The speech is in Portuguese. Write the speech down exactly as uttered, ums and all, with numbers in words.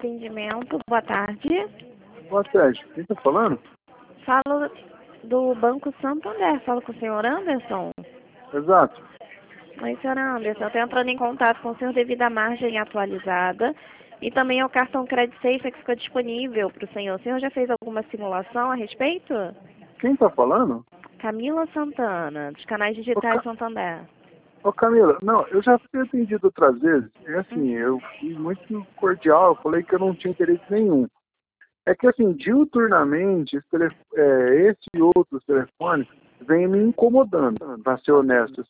atendimento. Boa tarde. Boa tarde. Quem está falando? Falo do Banco Santander. Falo com o senhor Anderson. Exato. Oi, senhor Anderson. Eu estou entrando em contato com o senhor devido à margem atualizada e também ao cartão Credit Safe que ficou disponível para o senhor. O senhor já fez alguma simulação a respeito? Quem está falando? Camila Santana, dos canais Ô, digitais Ca... Santander. Ô Camila, não, eu já fui atendido outras vezes. É assim, eu fui muito cordial, eu falei que eu não tinha interesse nenhum. É que assim, diuturnamente, esse, telef... é, esse e outros telefones vêm me incomodando, para ser honesto.